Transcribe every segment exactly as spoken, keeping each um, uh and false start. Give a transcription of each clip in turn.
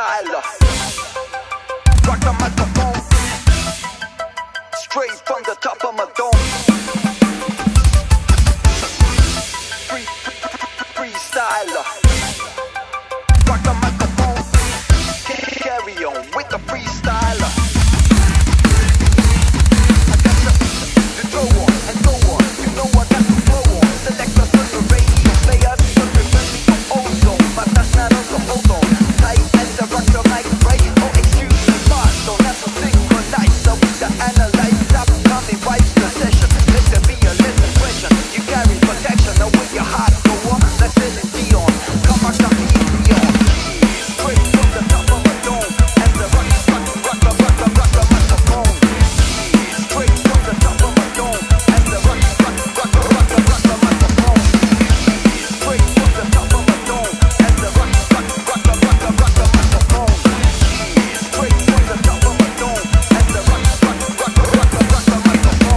freestyler. Rock the microphone, straight from the top of my dome. Free, freestyler. Rock the microphone, carry on with the freestyler. I got the, the throw on and go on. You know I got the flow on. Select us on the radio, play us on the radio. Ozone, but that's not on the hold on. Tight and the rock the mic right. Oh, excuse me, boss. Don't have to synchronize. So we can analyze. Stop, coming right the session. Let there be a lesson question. You carry protection. Now with your heart go on. Let's let it be on. Come on, come easy on. Straight from the top of my dome. And the rock, rock, rock, rock, rock, rock, rock, rock, microphone. Straight from the top of my dome. And the rock, rock, rock, rock, rock, rock, rock, rock, microphone. Straight from the top of my dome. And the rock, rock, rock, rock, rock, rock, rock, rock, microphone. Straight from the top of my dome. And the rock, rock, rock, rock, rock, rock, rock, rock, microphone.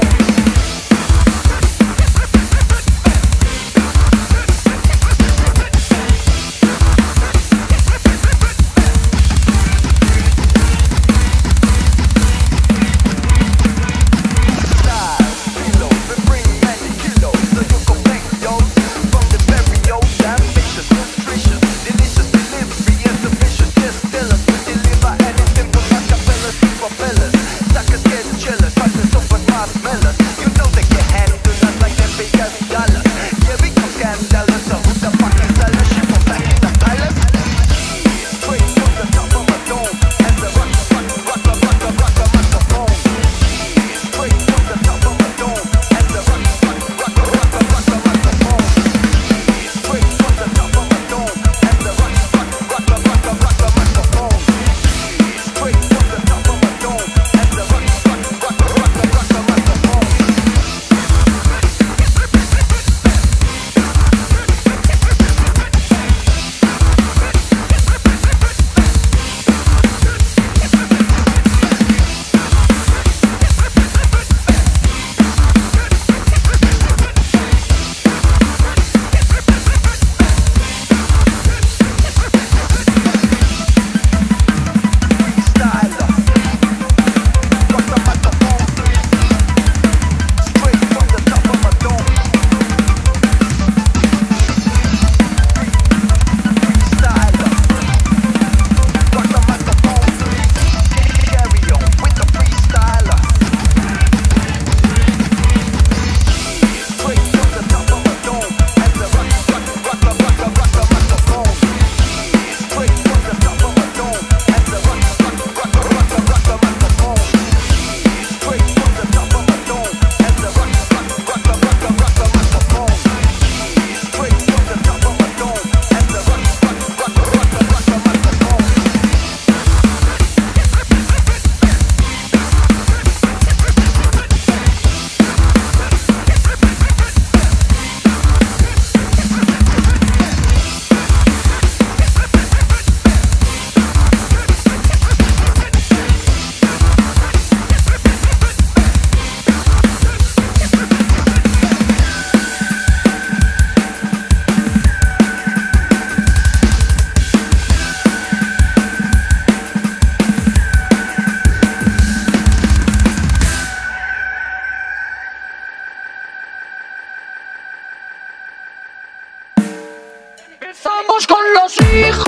Empezamos con los hijos.